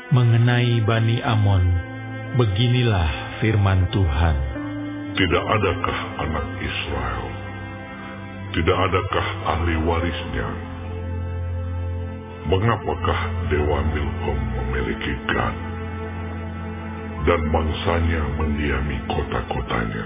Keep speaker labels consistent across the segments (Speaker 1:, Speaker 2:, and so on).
Speaker 1: Mengenai Bani Amon, beginilah firman Tuhan.
Speaker 2: Tidak adakah anak Israel? Tidak adakah ahli warisnya? Mengapakah Dewa Milkom memiliki Gad, dan bangsanya mendiami kota-kotanya?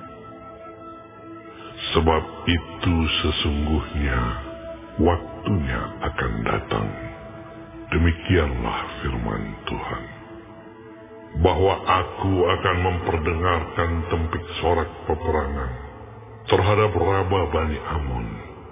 Speaker 2: Sebab itu sesungguhnya waktunya akan datang, demikianlah firman Tuhan, bahwa aku akan memperdengarkan tempik sorak peperangan terhadap Raba Bani Amon.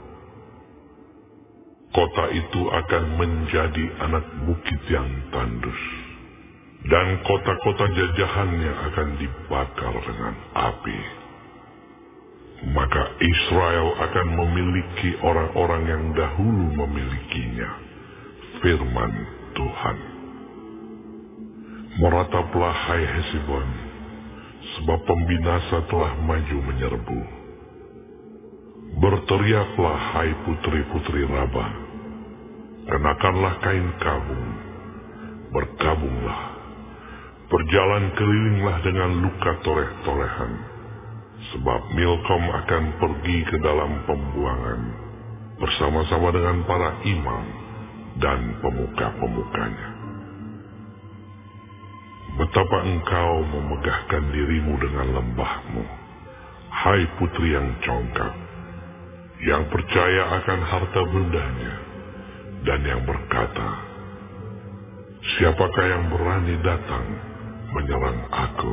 Speaker 2: Kota itu akan menjadi anak bukit yang tandus, dan kota-kota jajahannya akan dibakar dengan api. Maka Israel akan memiliki orang-orang yang dahulu memilikinya, firman Tuhan. Merataplah hai Hesibon, sebab pembinasa telah maju menyerbu. Berteriaklah hai putri-putri Raba, kenakanlah kain kabung, berkabunglah, berjalan kelilinglah dengan luka toreh-torehan, sebab Milkom akan pergi ke dalam pembuangan bersama-sama dengan para imam dan pemuka-pemukanya. Betapa engkau memegahkan dirimu dengan lembahmu, hai putri yang congkak, yang percaya akan harta bendanya, dan yang berkata, siapakah yang berani datang menyerang aku?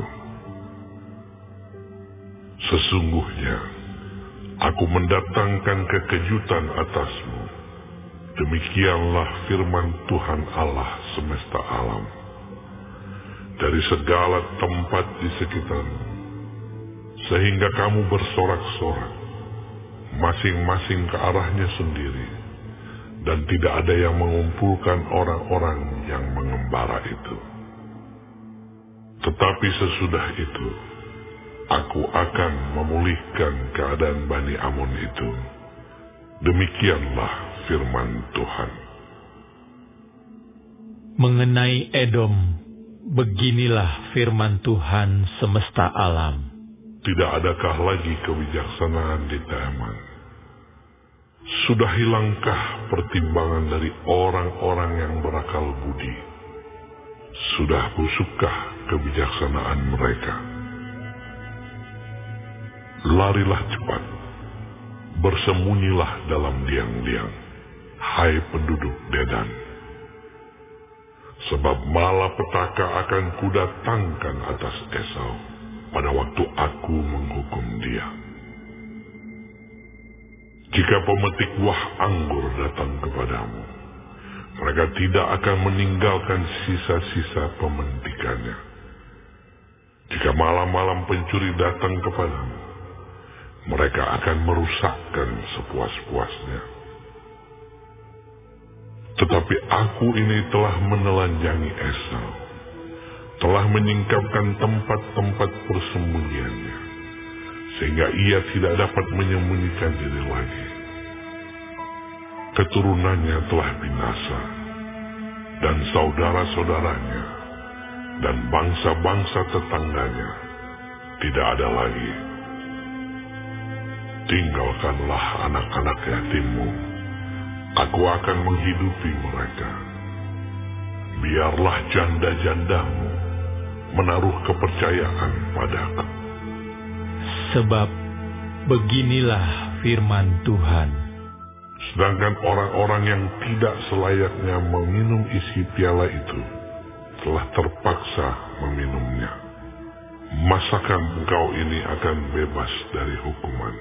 Speaker 2: Sesungguhnya, aku mendatangkan kekejutan atasmu. Demikianlah firman Tuhan Allah semesta alam. Dari segala tempat di sekitarmu, sehingga kamu bersorak-sorak, masing-masing ke arahnya sendiri, dan tidak ada yang mengumpulkan orang-orang yang mengembara itu. Tetapi sesudah itu, aku akan memulihkan keadaan Bani Amon itu. Demikianlah firman Tuhan.
Speaker 1: Mengenai Edom, beginilah firman Tuhan semesta alam.
Speaker 2: Tidak adakah lagi kebijaksanaan di Teman? Sudah hilangkah pertimbangan dari orang-orang yang berakal budi? Sudah busukkah kebijaksanaan mereka? Larilah cepat, bersembunyilah dalam liang-liang, hai penduduk Dedan. Sebab malapetaka akan kudatangkan atas Esau pada waktu aku menghukum dia. Jika pemetik buah anggur datang kepadamu, mereka tidak akan meninggalkan sisa-sisa pementikannya. Jika malam-malam pencuri datang kepadamu, mereka akan merusakkan sepuas-puasnya. Tetapi aku ini telah menelanjangi Esau, telah menyingkapkan tempat-tempat persembunyiannya, sehingga ia tidak dapat menyembunyikan diri lagi. Keturunannya telah binasa, dan saudara-saudaranya, dan bangsa-bangsa tetangganya tidak ada lagi. Tinggalkanlah anak-anak yatimmu, aku akan menghidupi mereka. Biarlah janda-jandamu menaruh kepercayaan padaku.
Speaker 1: Sebab beginilah firman Tuhan.
Speaker 2: Sedangkan orang-orang yang tidak selayaknya meminum isi piala itu telah terpaksa meminumnya. Masakan engkau ini akan bebas dari hukuman?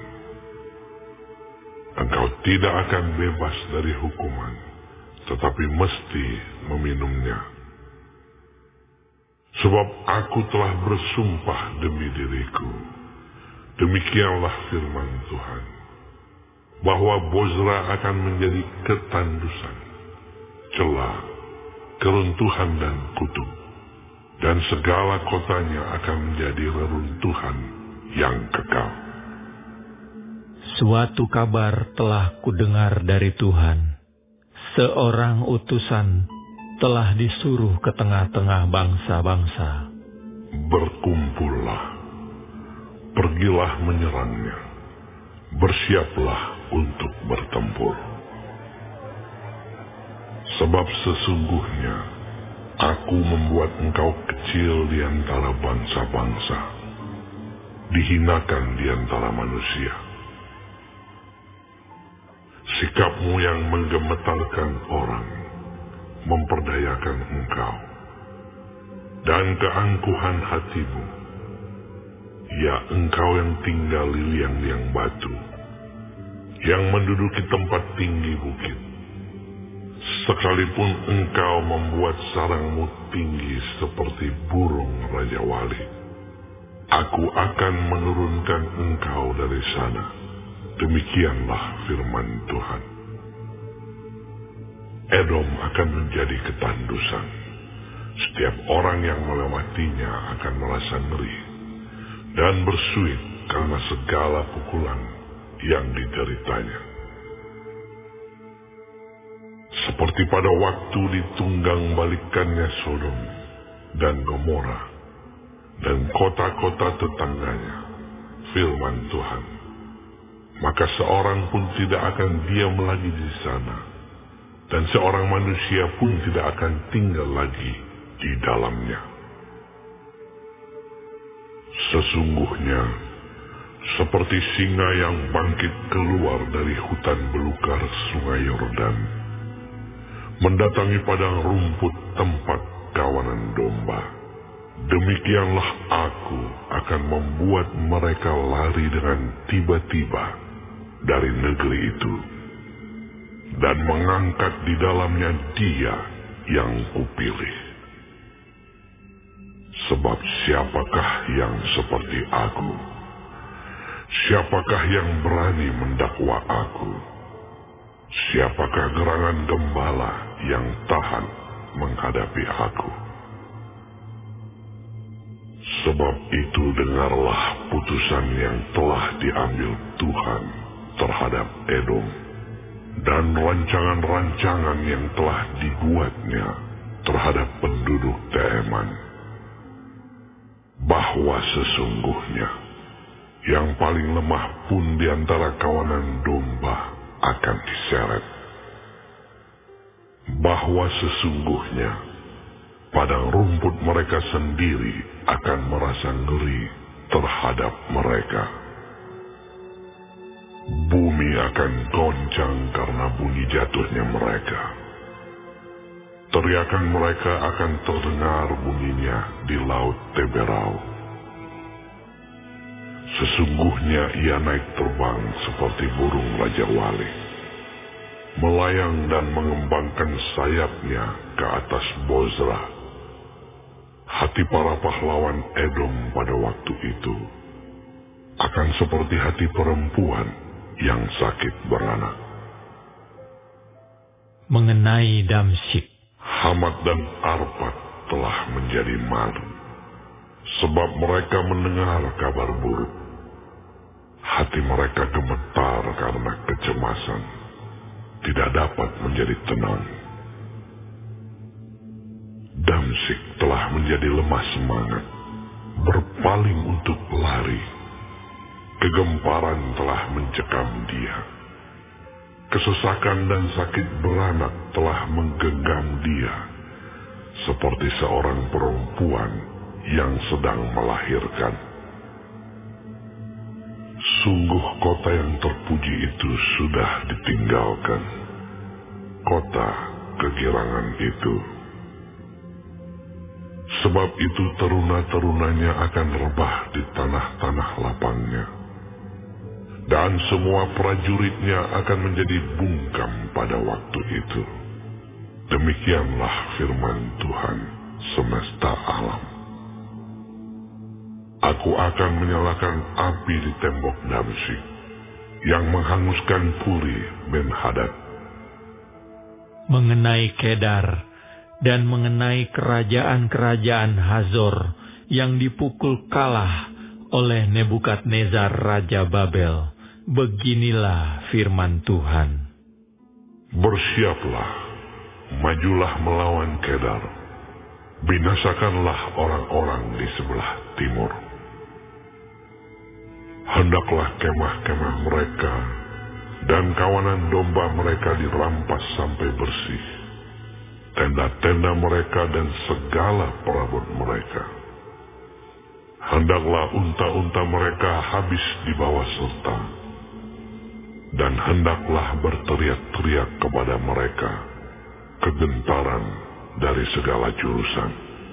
Speaker 2: Engkau tidak akan bebas dari hukuman, tetapi mesti meminumnya. Sebab aku telah bersumpah demi diriku, demikianlah firman Tuhan, bahwa Bozra akan menjadi ketandusan, celah, keruntuhan dan kutuk, dan segala kotanya akan menjadi reruntuhan yang kekal.
Speaker 1: Suatu kabar telah kudengar dari Tuhan. Seorang utusan telah disuruh ke tengah-tengah bangsa-bangsa.
Speaker 2: Berkumpullah, pergilah menyerangnya, bersiaplah untuk bertempur. Sebab sesungguhnya aku membuat engkau kecil di antara bangsa-bangsa, dihinakan di antara manusia. Sikapmu yang menggemetarkan orang memperdayakan engkau, dan keangkuhan hatimu, ya engkau yang tinggal di liang-liang batu, yang menduduki tempat tinggi bukit. Sekalipun engkau membuat sarangmu tinggi seperti burung Raja Wali, aku akan menurunkan engkau dari sana. Demikianlah firman Tuhan. Edom akan menjadi ketandusan. Setiap orang yang melewatinya akan merasa ngeri dan bersuit karena segala pukulan yang dideritanya. Seperti pada waktu ditunggang balikannya Sodom dan Gomora dan kota-kota tetangganya, firman Tuhan, maka seorang pun tidak akan diam lagi di sana, dan seorang manusia pun tidak akan tinggal lagi di dalamnya. Sesungguhnya, seperti singa yang bangkit keluar dari hutan belukar sungai Yordan, mendatangi padang rumput tempat kawanan domba, demikianlah aku akan membuat mereka lari dengan tiba-tiba dari negeri itu, dan mengangkat di dalamnya Dia yang kupilih. Sebab siapakah yang seperti aku? Siapakah yang berani mendakwa aku? Siapakah gerangan gembala yang tahan menghadapi aku? Sebab itu dengarlah putusan yang telah diambil Tuhan terhadap Edom, dan rancangan-rancangan yang telah dibuatnya terhadap penduduk Teman, bahwa sesungguhnya yang paling lemah pun di antara kawanan domba akan diseret, bahwa sesungguhnya padang rumput mereka sendiri akan merasa ngeri terhadap mereka. Bumi akan goncang karena bunyi jatuhnya mereka. Teriakan mereka akan terdengar bunyinya di laut Teberau. Sesungguhnya ia naik terbang seperti burung Raja Wali, melayang dan mengembangkan sayapnya ke atas Bozra. Hati para pahlawan Edom pada waktu itu akan seperti hati perempuan yang sakit beranak.
Speaker 1: Mengenai Damsyik,
Speaker 2: Hamat dan Arpad telah menjadi malu, sebab mereka mendengar kabar buruk. Hati mereka gemetar karena kecemasan, tidak dapat menjadi tenang. Damsyik telah menjadi lemah semangat, berpaling untuk lari. Kegemparan telah mencekam dia. Kesesakan dan sakit beranak telah menggenggam dia, seperti seorang perempuan yang sedang melahirkan. Sungguh kota yang terpuji itu sudah ditinggalkan, kota kegirangan itu. Sebab itu teruna-terunanya akan rebah di tanah-tanah lapangnya, dan semua prajuritnya akan menjadi bungkam pada waktu itu. Demikianlah firman Tuhan semesta alam. Aku akan menyalakan api di tembok Damsyik, yang menghanguskan Puri Ben-Hadad.
Speaker 1: mengenai Kedar, dan mengenai kerajaan-kerajaan Hazor yang dipukul kalah oleh Nebukadnezar Raja Babel, beginilah firman Tuhan.
Speaker 2: Bersiaplah, majulah melawan Kedar, binasakanlah orang-orang di sebelah timur. Hendaklah kemah-kemah mereka dan kawanan domba mereka dirampas sampai bersih, tenda-tenda mereka dan segala perabot mereka. Hendaklah unta-unta mereka habis dibawa serta, dan hendaklah berteriak-teriak kepada mereka kegentaran dari segala jurusan.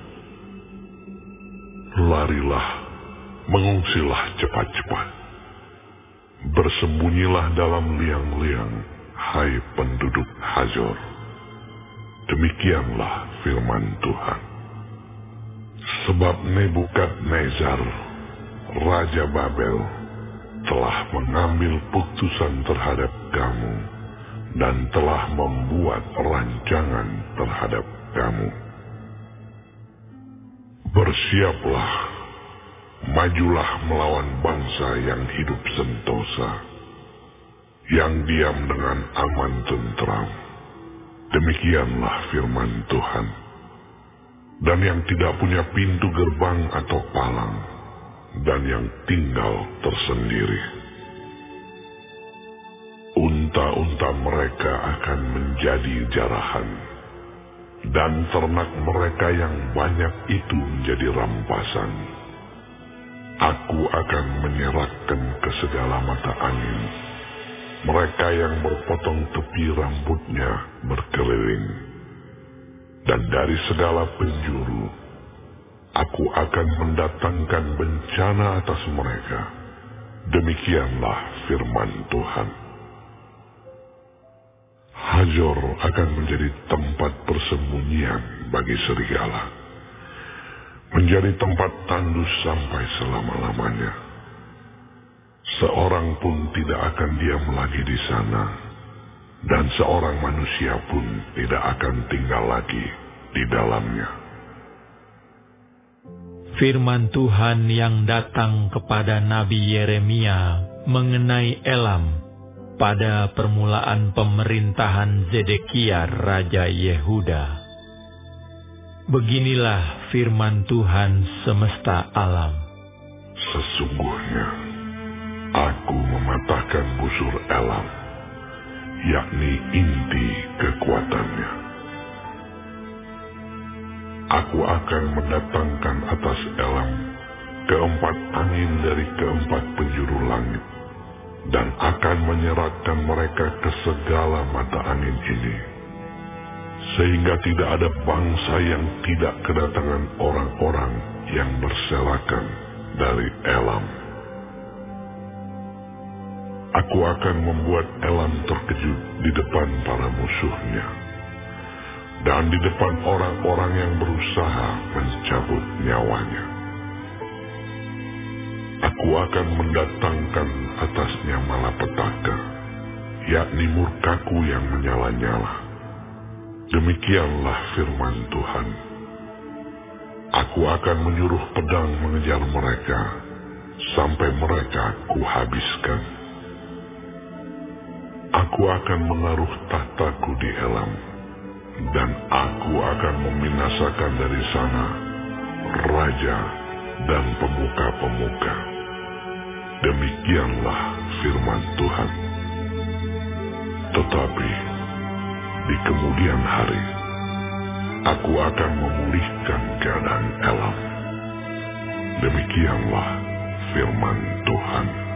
Speaker 2: Larilah, mengungsilah cepat-cepat. Bersembunyilah dalam liang-liang, hai penduduk Hazor. Demikianlah firman Tuhan. Sebab Nebukadnezar, Raja Babel, telah mengambil putusan terhadap kamu dan telah membuat rancangan terhadap kamu. Bersiaplah, majulah melawan bangsa yang hidup sentosa, yang diam dengan aman tentram. Demikianlah firman Tuhan. Dan yang tidak punya pintu gerbang atau palang, dan yang tinggal tersendiri. Unta-unta mereka akan menjadi jarahan, dan ternak mereka yang banyak itu menjadi rampasan. Aku akan menyerahkan ke segala mata angin mereka yang berpotong tepi rambutnya berkeliling. Dan dari segala penjuru, aku akan mendatangkan bencana atas mereka. Demikianlah firman Tuhan. Hazor akan menjadi tempat persembunyian bagi serigala, menjadi tempat tandus sampai selama-lamanya. Seorang pun tidak akan diam lagi di sana, dan seorang manusia pun tidak akan tinggal lagi di dalamnya.
Speaker 1: Firman Tuhan yang datang kepada Nabi Yeremia mengenai Elam pada permulaan pemerintahan Zedekia Raja Yehuda. Beginilah firman Tuhan semesta alam.
Speaker 2: Sesungguhnya, aku mematahkan busur Elam, yakni inti kekuatannya. Aku akan mendatangkan atas Elam keempat angin dari keempat penjuru langit, dan akan menyerahkan mereka ke segala mata angin ini, sehingga tidak ada bangsa yang tidak kedatangan orang-orang yang berserakan dari Elam. Aku akan membuat Elam terkejut di depan para musuhnya, dan di depan orang-orang yang berusaha mencabut nyawanya. Aku akan mendatangkan atasnya malapetaka, yakni murkaku yang menyala-nyala. Demikianlah firman Tuhan. Aku akan menyuruh pedang mengejar mereka, sampai mereka kuhabiskan. Aku akan menaruh tahtaku di Elam, dan aku akan membinasakan dari sana raja dan pemuka-pemuka. Demikianlah firman Tuhan. Tetapi di kemudian hari, aku akan memulihkan keadaan Elam. Demikianlah firman Tuhan.